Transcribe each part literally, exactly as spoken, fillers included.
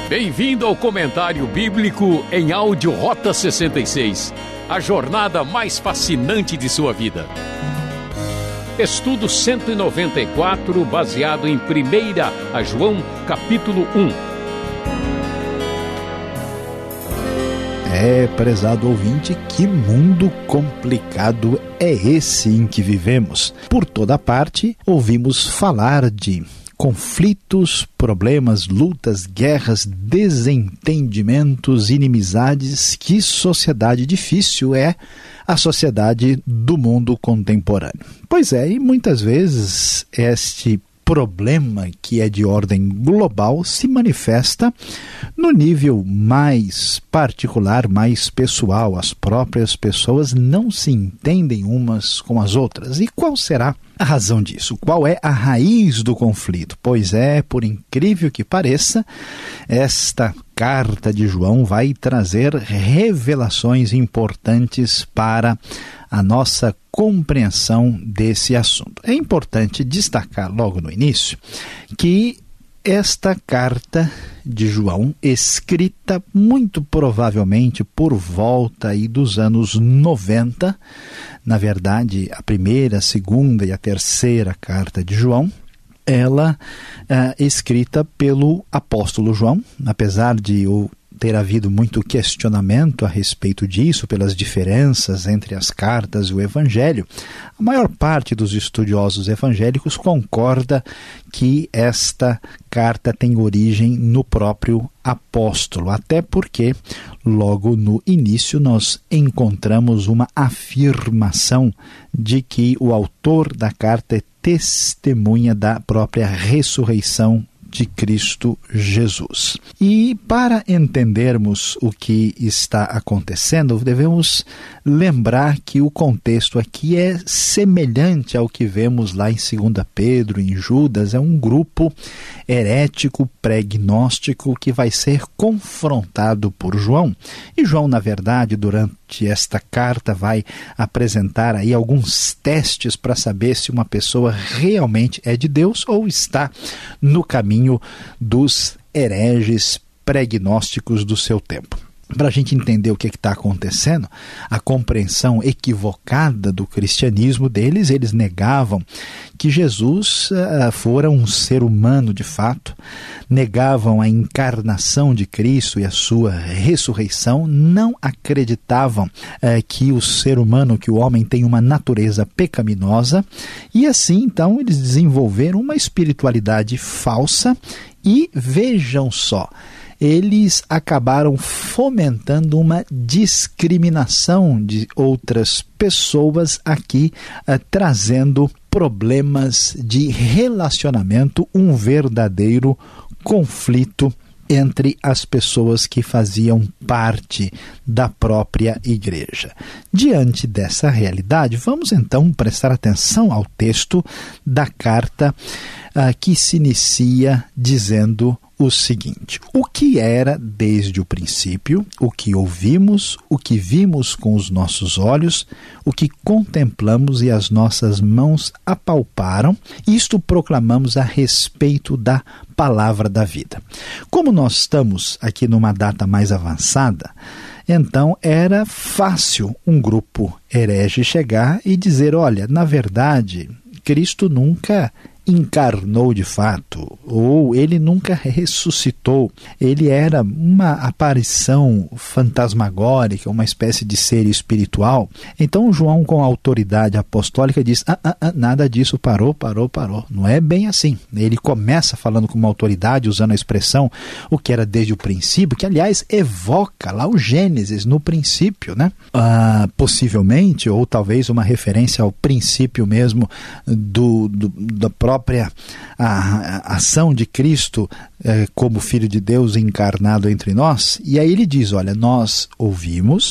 Bem-vindo ao Comentário Bíblico em áudio Rota sessenta e seis, a jornada mais fascinante de sua vida. Estudo cento e noventa e quatro, baseado em primeira a João, capítulo um. É, prezado ouvinte, que mundo complicado é esse em que vivemos. Por toda parte, ouvimos falar de conflitos, problemas, lutas, guerras, desentendimentos, inimizades. Que sociedade difícil é a sociedade do mundo contemporâneo. Pois é, e muitas vezes este problema, que é de ordem global, se manifesta no nível mais particular, mais pessoal. As próprias pessoas não se entendem umas com as outras. E qual será a razão disso? Qual é a raiz do conflito? Pois é, por incrível que pareça, esta carta de João vai trazer revelações importantes para a nossa compreensão desse assunto. É importante destacar logo no início que esta carta de João, escrita muito provavelmente por volta aí dos anos noventa, na verdade a primeira, a segunda e a terceira carta de João, ela é escrita pelo apóstolo João, apesar de o ter havido muito questionamento a respeito disso, pelas diferenças entre as cartas e o Evangelho. A maior parte dos estudiosos evangélicos concorda que esta carta tem origem no próprio apóstolo, até porque logo no início nós encontramos uma afirmação de que o autor da carta é testemunha da própria ressurreição de Cristo Jesus. E para entendermos o que está acontecendo, devemos lembrar que o contexto aqui é semelhante ao que vemos lá em segunda Pedro, em Judas. É um grupo herético, pré-gnóstico, que vai ser confrontado por João. E João, na verdade, durante esta carta, vai apresentar aí alguns testes para saber se uma pessoa realmente é de Deus ou está no caminho dos hereges pré-gnósticos do seu tempo. Para a gente entender o que está acontecendo, a compreensão equivocada do cristianismo deles, eles negavam que Jesus uh, fora um ser humano de fato, negavam a encarnação de Cristo e a sua ressurreição, não acreditavam uh, que o ser humano, que o homem tem uma natureza pecaminosa, e assim então eles desenvolveram uma espiritualidade falsa. E vejam só, eles acabaram fomentando uma discriminação de outras pessoas aqui, uh, trazendo problemas de relacionamento, um verdadeiro conflito entre as pessoas que faziam parte da própria igreja. Diante dessa realidade, vamos então prestar atenção ao texto da carta uh, que se inicia dizendo o seguinte: o que era desde o princípio, o que ouvimos, o que vimos com os nossos olhos, o que contemplamos e as nossas mãos apalparam, isto proclamamos a respeito da palavra da vida. Como nós estamos aqui numa data mais avançada, então era fácil um grupo herege chegar e dizer: olha, na verdade, Cristo nunca encarnou de fato, ou ele nunca ressuscitou, ele era uma aparição fantasmagórica, uma espécie de ser espiritual. Então João, com autoridade apostólica, diz: ah, ah, ah, nada disso, parou, parou, parou. Não é bem assim. Ele começa falando com uma autoridade, usando a expressão o que era desde o princípio, que aliás evoca lá o Gênesis, no princípio, né? Ah, possivelmente, ou talvez uma referência ao princípio mesmo do, do, da própria própria a, a ação de Cristo eh, como Filho de Deus encarnado entre nós. E aí ele diz: olha, nós ouvimos,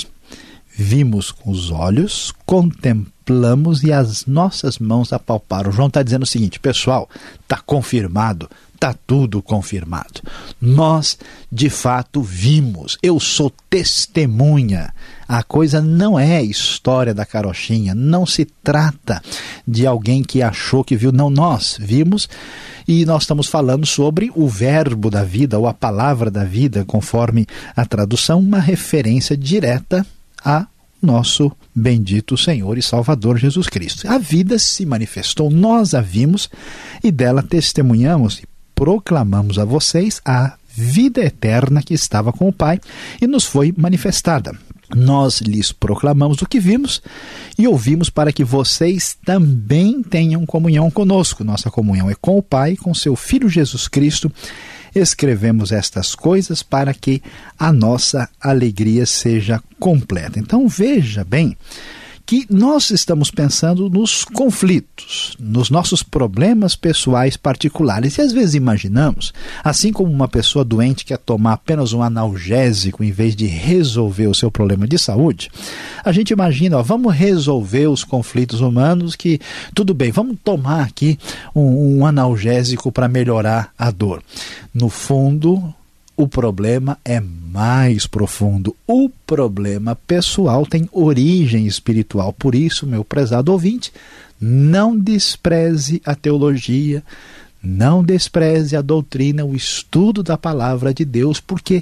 vimos com os olhos, contemplamos e as nossas mãos apalparam. João está dizendo o seguinte: pessoal, está confirmado, está tudo confirmado. Nós, de fato, vimos. Eu sou testemunha. A coisa não é história da carochinha. Não se trata de alguém que achou que viu. Não, nós vimos e nós estamos falando sobre o verbo da vida ou a palavra da vida, conforme a tradução, uma referência direta a nosso bendito Senhor e Salvador Jesus Cristo. A vida se manifestou, nós a vimos e dela testemunhamos e proclamamos a vocês a vida eterna que estava com o Pai e nos foi manifestada. Nós lhes proclamamos o que vimos e ouvimos para que vocês também tenham comunhão conosco. Nossa comunhão é com o Pai e com seu Filho Jesus Cristo. Escrevemos estas coisas para que a nossa alegria seja completa. Então veja bem que nós estamos pensando nos conflitos, nos nossos problemas pessoais particulares. E às vezes imaginamos, assim como uma pessoa doente quer tomar apenas um analgésico em vez de resolver o seu problema de saúde, a gente imagina, ó, vamos resolver os conflitos humanos, que tudo bem, vamos tomar aqui um, um analgésico para melhorar a dor. No fundo, o problema é mais profundo. O problema pessoal tem origem espiritual. Por isso, meu prezado ouvinte, não despreze a teologia, não despreze a doutrina, o estudo da palavra de Deus, porque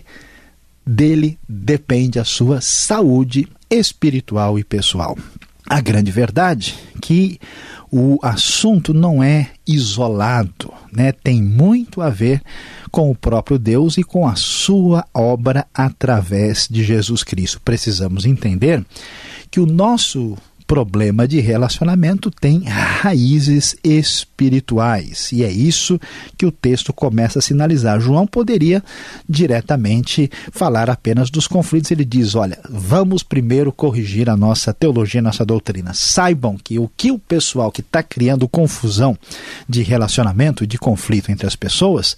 dele depende a sua saúde espiritual e pessoal. A grande verdade é que o assunto não é isolado, né? Tem muito a ver com o próprio Deus e com a sua obra através de Jesus Cristo. Precisamos entender que o nosso problema de relacionamento tem raízes espirituais, e é isso que o texto começa a sinalizar. João poderia diretamente falar apenas dos conflitos. Ele diz, olha, vamos primeiro corrigir a nossa teologia, a nossa doutrina. Saibam que o que o pessoal que está criando confusão de relacionamento, de conflito entre as pessoas,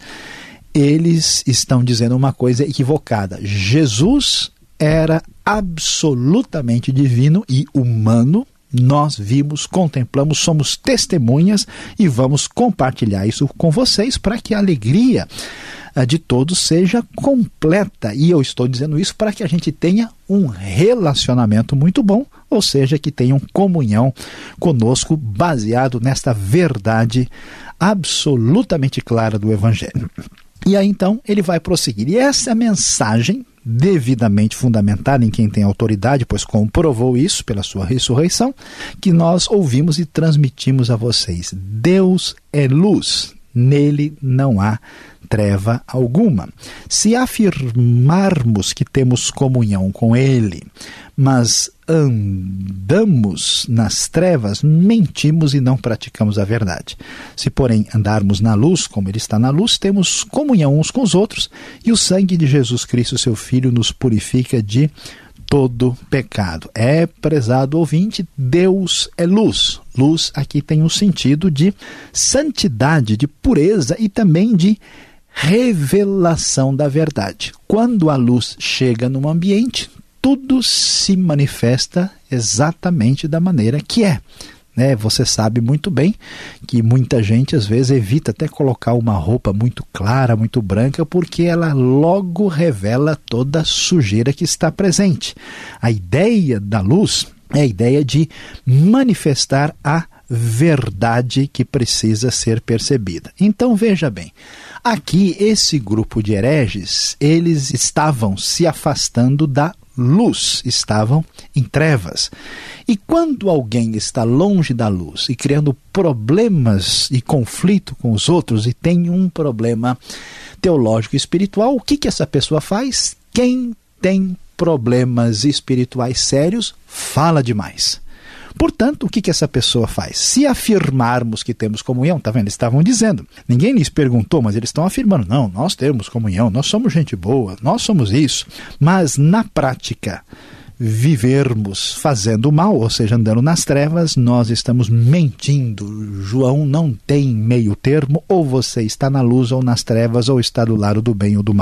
eles estão dizendo uma coisa equivocada. Jesus era absolutamente divino e humano. Nós vimos, contemplamos, somos testemunhas e vamos compartilhar isso com vocês para que a alegria de todos seja completa. E eu estou dizendo isso para que a gente tenha um relacionamento muito bom, ou seja, que tenham comunhão conosco baseado nesta verdade absolutamente clara do Evangelho. E aí então ele vai prosseguir. E essa é a mensagem devidamente fundamentada em quem tem autoridade, pois comprovou isso pela sua ressurreição, que nós ouvimos e transmitimos a vocês. Deus é luz, nele não há treva alguma. Se afirmarmos que temos comunhão com ele, mas andamos nas trevas, mentimos e não praticamos a verdade. Se, porém, andarmos na luz, como ele está na luz, temos comunhão uns com os outros, e o sangue de Jesus Cristo, seu Filho, nos purifica de todo pecado. É, prezado ouvinte, Deus é luz. Luz aqui tem um sentido de santidade, de pureza e também de revelação da verdade. Quando a luz chega num ambiente, tudo se manifesta exatamente da maneira que é. Né? Você sabe muito bem que muita gente às vezes evita até colocar uma roupa muito clara, muito branca, porque ela logo revela toda a sujeira que está presente. A ideia da luz é a ideia de manifestar a verdade que precisa ser percebida. Então veja bem, aqui esse grupo de hereges, eles estavam se afastando da luz, estavam em trevas. E quando alguém está longe da luz e criando problemas e conflito com os outros e tem um problema teológico e espiritual, o que, que essa pessoa faz? Quem tem problemas espirituais sérios fala demais. Portanto, o que, que essa pessoa faz? Se afirmarmos que temos comunhão, tá vendo? Eles estavam dizendo, ninguém lhes perguntou, mas eles estão afirmando, não, nós temos comunhão, nós somos gente boa, nós somos isso. Mas na prática, vivermos fazendo mal, ou seja, andando nas trevas, nós estamos mentindo. João não tem meio termo, ou você está na luz ou nas trevas, ou está do lado do bem ou do mal.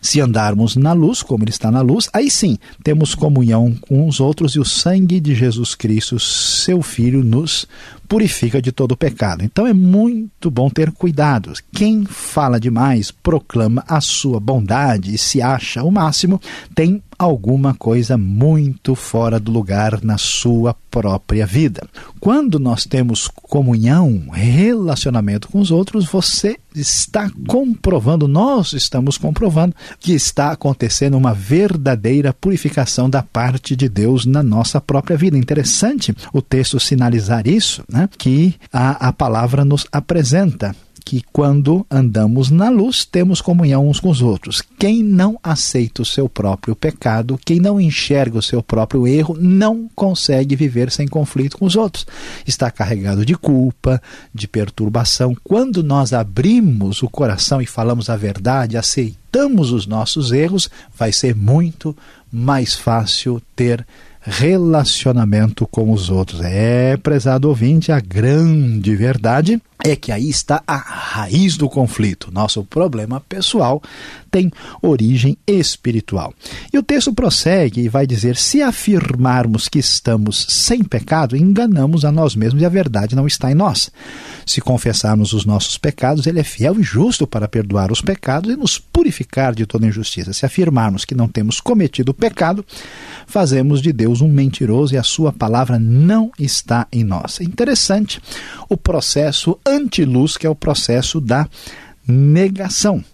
Se andarmos na luz, como Ele está na luz, aí sim, temos comunhão com os outros e o sangue de Jesus Cristo, seu Filho, nos purifica de todo o pecado. Então é muito bom ter cuidado. Quem fala demais, proclama a sua bondade e se acha o máximo, tem alguma coisa muito fora do lugar na sua própria vida. Quando nós temos comunhão, relacionamento com os outros, você está comprovando, nós estamos comprovando que está acontecendo uma verdadeira purificação da parte de Deus na nossa própria vida. Interessante o texto sinalizar isso, né? Que a, a palavra nos apresenta que quando andamos na luz, temos comunhão uns com os outros. Quem não aceita o seu próprio pecado, quem não enxerga o seu próprio erro, não consegue viver sem conflito com os outros. Está carregado de culpa, de perturbação. Quando nós abrimos o coração e falamos a verdade, aceitamos os nossos erros, vai ser muito mais fácil ter relacionamento com os outros. É, prezado ouvinte, a grande verdade é que aí está a raiz do conflito. Nosso problema pessoal tem origem espiritual. E o texto prossegue e vai dizer: se afirmarmos que estamos sem pecado, enganamos a nós mesmos e a verdade não está em nós. Se confessarmos os nossos pecados, Ele é fiel e justo para perdoar os pecados e nos purificar de toda injustiça. Se afirmarmos que não temos cometido pecado, fazemos de Deus um mentiroso e a sua palavra não está em nós. É interessante o processo anti-luz, que é o processo da negação.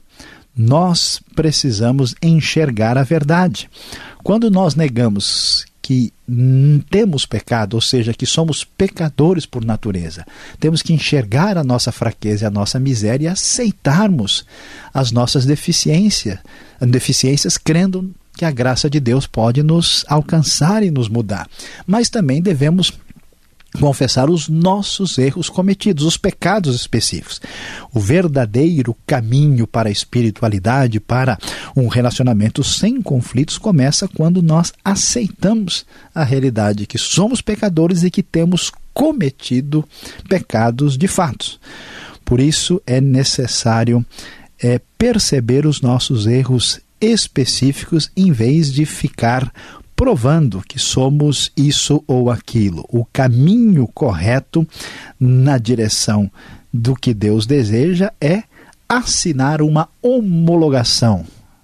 Nós precisamos enxergar a verdade. Quando nós negamos que temos pecado, ou seja, que somos pecadores por natureza, temos que enxergar a nossa fraqueza e a nossa miséria e aceitarmos as nossas deficiências, deficiências crendo que a graça de Deus pode nos alcançar e nos mudar. Mas também devemos confessar os nossos erros cometidos, os pecados específicos. O verdadeiro caminho para a espiritualidade, para um relacionamento sem conflitos, começa quando nós aceitamos a realidade que somos pecadores e que temos cometido pecados de fato. Por isso é necessário é, perceber os nossos erros específicos em vez de ficar provando que somos isso ou aquilo. O caminho correto na direção do que Deus deseja é assinar uma homologação,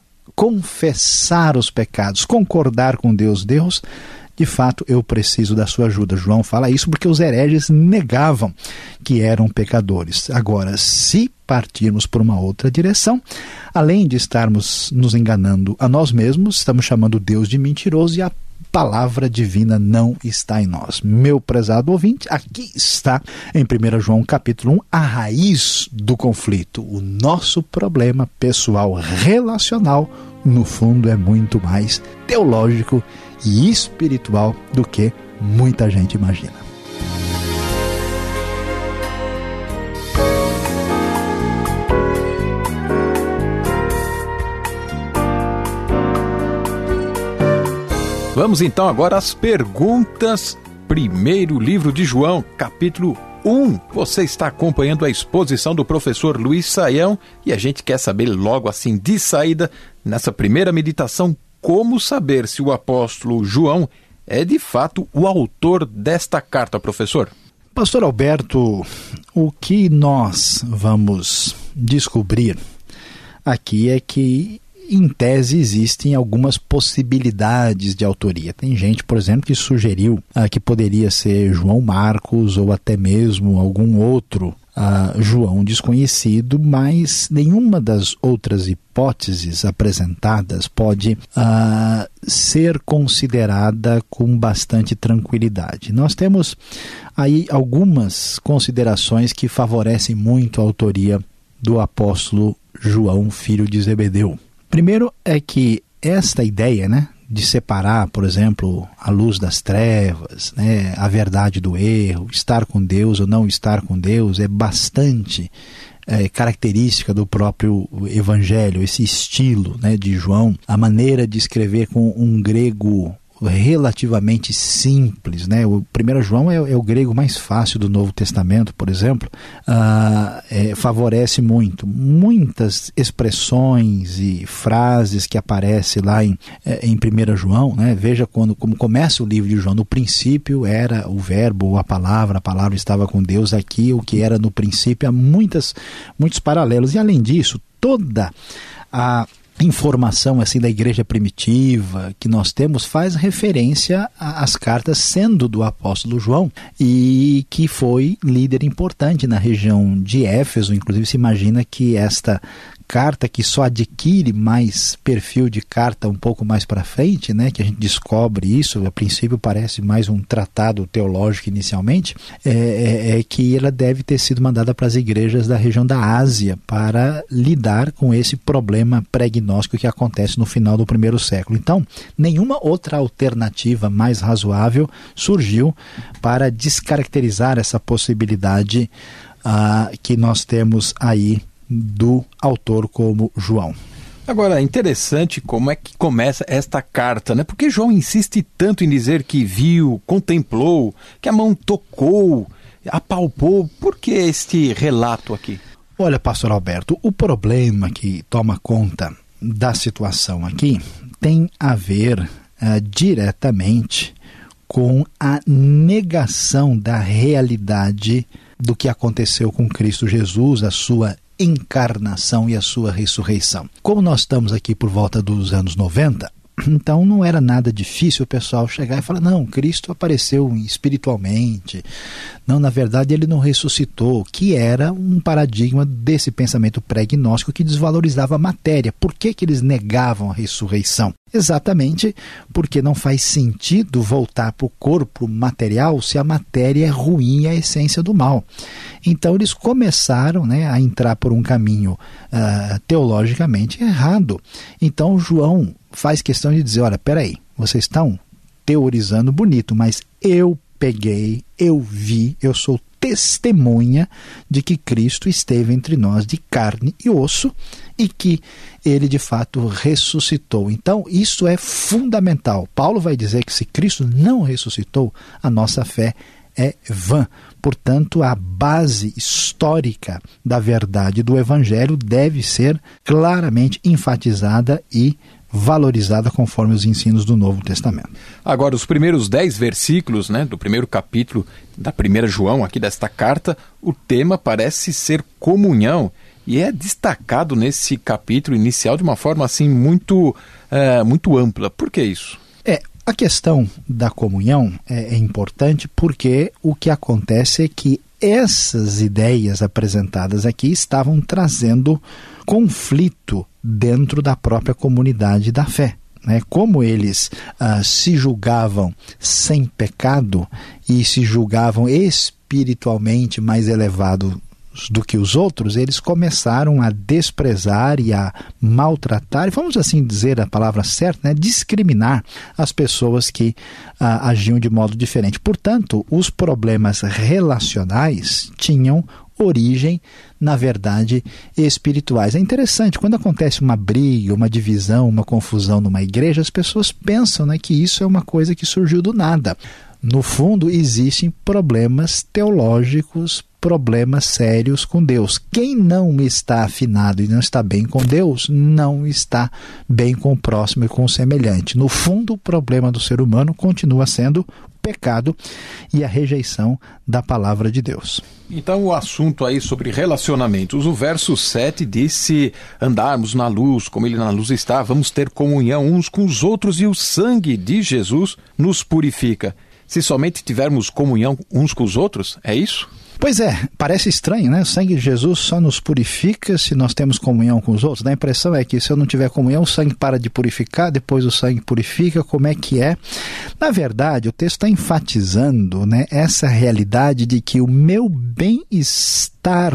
confessar os pecados, concordar com Deus. Deus, de fato, eu preciso da sua ajuda. João fala isso porque os hereges negavam que eram pecadores. Agora, se partirmos por uma outra direção, além de estarmos nos enganando a nós mesmos, estamos chamando Deus de mentiroso e a palavra divina não está em nós. Meu prezado ouvinte, aqui está em primeiro João capítulo um a raiz do conflito. O nosso problema pessoal relacional, no fundo, é muito mais teológico e espiritual do que muita gente imagina. Vamos então agora às perguntas. Primeiro livro de João, capítulo um. Você está acompanhando a exposição do professor Luiz Saião e a gente quer saber logo assim de saída, nessa primeira meditação, como saber se o apóstolo João é de fato o autor desta carta, professor? Pastor Alberto, o que nós vamos descobrir aqui é que, em tese, existem algumas possibilidades de autoria. Tem gente, por exemplo, que sugeriu ah, que poderia ser João Marcos ou até mesmo algum outro ah, João desconhecido, mas nenhuma das outras hipóteses apresentadas pode ah, ser considerada com bastante tranquilidade. Nós temos aí algumas considerações que favorecem muito a autoria do apóstolo João, filho de Zebedeu. Primeiro é que esta ideia, né, de separar, por exemplo, a luz das trevas, né, a verdade do erro, estar com Deus ou não estar com Deus, é bastante é, característica do próprio Evangelho, esse estilo, né, de João, a maneira de escrever com um grego relativamente simples, né? O primeiro João é, é o grego mais fácil do Novo Testamento, por exemplo, ah, é, favorece muito. Muitas expressões e frases que aparecem lá em, em primeiro João, né? Veja quando, como começa o livro de João. No princípio era o verbo ou a palavra, a palavra estava com Deus. Aqui o que era no princípio, há muitas, muitos paralelos. E além disso, toda a informação assim da igreja primitiva que nós temos faz referência às cartas sendo do apóstolo João, e que foi líder importante na região de Éfeso. Inclusive se imagina que esta carta, que só adquire mais perfil de carta um pouco mais para frente, né, que a gente descobre isso, a princípio parece mais um tratado teológico inicialmente, é, é, é que ela deve ter sido mandada para as igrejas da região da Ásia para lidar com esse problema pré-gnóstico que acontece no final do primeiro século. Então, nenhuma outra alternativa mais razoável surgiu para descaracterizar essa possibilidade uh, que nós temos aí do autor como João. Agora, interessante como é que começa esta carta, né? Porque João insiste tanto em dizer que viu, contemplou, que a mão tocou, apalpou. Por que este relato aqui? Olha, pastor Alberto, o problema que toma conta da situação aqui tem a ver uh, diretamente com a negação da realidade do que aconteceu com Cristo Jesus, a sua encarnação e a sua ressurreição. Como nós estamos aqui por volta dos anos noventa, então não era nada difícil o pessoal chegar e falar, não, Cristo apareceu espiritualmente, não, na verdade ele não ressuscitou, que era um paradigma desse pensamento pré-gnóstico que desvalorizava a matéria. Por que que eles negavam a ressurreição? Exatamente porque não faz sentido voltar para o corpo material se a matéria é ruim e a essência do mal. Então eles começaram, né, a entrar por um caminho uh, teologicamente errado. Então João faz questão de dizer, olha, peraí, vocês estão teorizando bonito, mas eu peguei, eu vi, eu sou testemunha de que Cristo esteve entre nós de carne e osso e que ele de fato ressuscitou. Então isso é fundamental. Paulo vai dizer que se Cristo não ressuscitou, a nossa fé é vã. Portanto, a base histórica da verdade do Evangelho deve ser claramente enfatizada e valorizada conforme os ensinos do Novo Testamento. Agora, os primeiros dez versículos, né, do primeiro capítulo da primeira João, aqui desta carta, o tema parece ser comunhão, e é destacado nesse capítulo inicial de uma forma assim muito, é, muito ampla. Por que isso? É, a questão da comunhão é, é importante porque o que acontece é que essas ideias apresentadas aqui estavam trazendo conflito dentro da própria comunidade da fé. Né? Como eles ah, se julgavam sem pecado e se julgavam espiritualmente mais elevados do que os outros, eles começaram a desprezar e a maltratar, e vamos assim dizer a palavra certa, né? discriminar as pessoas que ah, agiam de modo diferente. Portanto, os problemas relacionais tinham origem, na verdade, espirituais. É interessante, quando acontece uma briga, uma divisão, uma confusão numa igreja, as pessoas pensam, né, que isso é uma coisa que surgiu do nada. No fundo, existem problemas teológicos, problemas sérios com Deus. Quem não está afinado e não está bem com Deus, não está bem com o próximo e com o semelhante. No fundo, o problema do ser humano continua sendo o pecado e a rejeição da palavra de Deus. Então o assunto aí sobre relacionamentos, o verso sete diz: se andarmos na luz, como ele na luz está, vamos ter comunhão uns com os outros e o sangue de Jesus nos purifica. Se somente tivermos comunhão uns com os outros, é isso? Pois é, parece estranho, né? O sangue de Jesus só nos purifica se nós temos comunhão com os outros. A impressão é que se eu não tiver comunhão, o sangue para de purificar, depois o sangue purifica, como é que é? Na verdade, o texto está enfatizando, né, essa realidade de que o meu bem-estar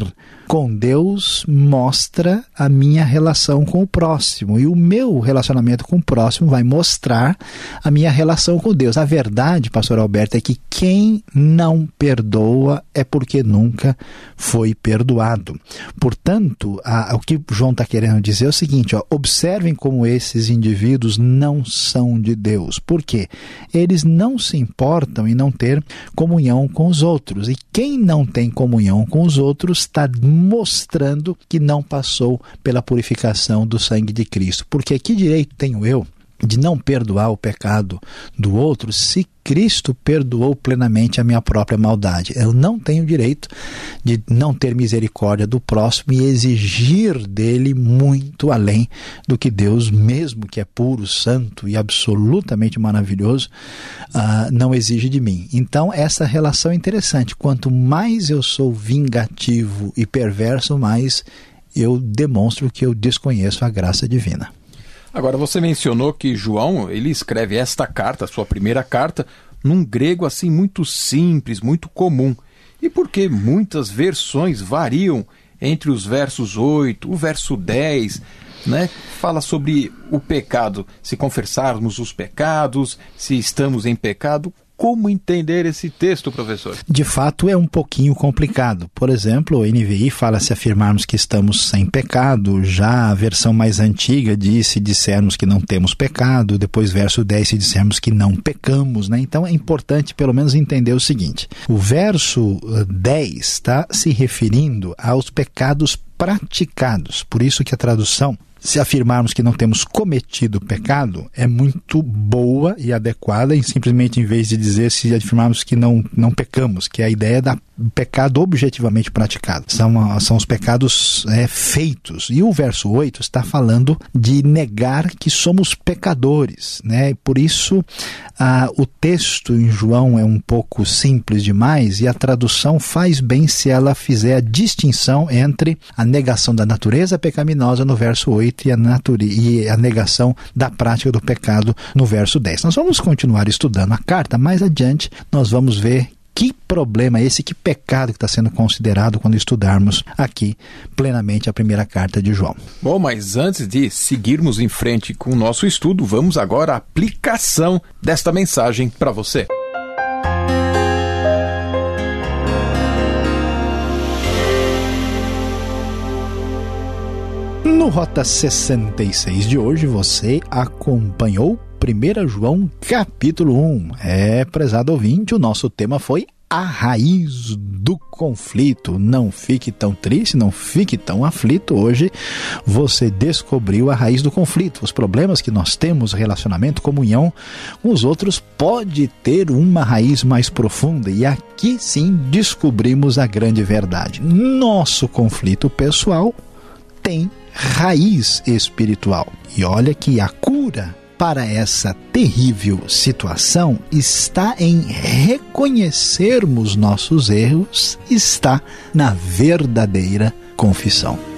com Deus mostra a minha relação com o próximo, e o meu relacionamento com o próximo vai mostrar a minha relação com Deus. A verdade, pastor Alberto, é que quem não perdoa é porque nunca foi perdoado. Portanto, a, o que João está querendo dizer é o seguinte, ó, observem como esses indivíduos não são de Deus. Por quê? Eles não se importam em não ter comunhão com os outros. E quem não tem comunhão com os outros está mostrando que não passou pela purificação do sangue de Cristo. Porque que direito tenho eu de não perdoar o pecado do outro se Cristo perdoou plenamente a minha própria maldade? Eu não tenho direito de não ter misericórdia do próximo e exigir dele muito além do que Deus, mesmo que é puro, santo e absolutamente maravilhoso, uh, não exige de mim. Então, essa relação é interessante. Quanto mais eu sou vingativo e perverso, mais eu demonstro que eu desconheço a graça divina. Agora, você mencionou que João, ele escreve esta carta, a sua primeira carta, num grego assim muito simples, muito comum. E por que muitas versões variam entre os versos oito, o verso dez, né? Fala sobre o pecado, se confessarmos os pecados, se estamos em pecado. Como entender esse texto, professor? De fato, é um pouquinho complicado. Por exemplo, o N V I fala se afirmarmos que estamos sem pecado, já a versão mais antiga diz se dissermos que não temos pecado, depois verso dez se dissermos que não pecamos, né? Então é importante pelo menos entender o seguinte, o verso dez está se referindo aos pecados praticados, por isso que a tradução, se afirmarmos que não temos cometido pecado, é muito boa e adequada, e simplesmente em vez de dizer se afirmarmos que não, não pecamos, que é a ideia da pecado objetivamente praticado. São, são os pecados é, feitos. E o verso oito está falando de negar que somos pecadores, né? Por isso, ah, o texto em João é um pouco simples demais e a tradução faz bem se ela fizer a distinção entre a negação da natureza pecaminosa no verso oito e a, nature... e a negação da prática do pecado no verso dez. Nós vamos continuar estudando a carta, mais adiante nós vamos ver que problema é esse, que pecado que está sendo considerado quando estudarmos aqui plenamente a primeira carta de João. Bom, mas antes de seguirmos em frente com o nosso estudo, vamos agora à aplicação desta mensagem para você. No Rota sessenta e seis de hoje, você acompanhou primeiro João capítulo um. É, prezado ouvinte, o nosso tema foi a raiz do conflito. Não fique tão triste, não fique tão aflito. Hoje você descobriu a raiz do conflito. Os problemas que nós temos, relacionamento, comunhão com os outros, pode ter uma raiz mais profunda. E aqui sim descobrimos a grande verdade. Nosso conflito pessoal tem raiz espiritual. E olha que a cura para essa terrível situação está em reconhecermos nossos erros, está na verdadeira confissão.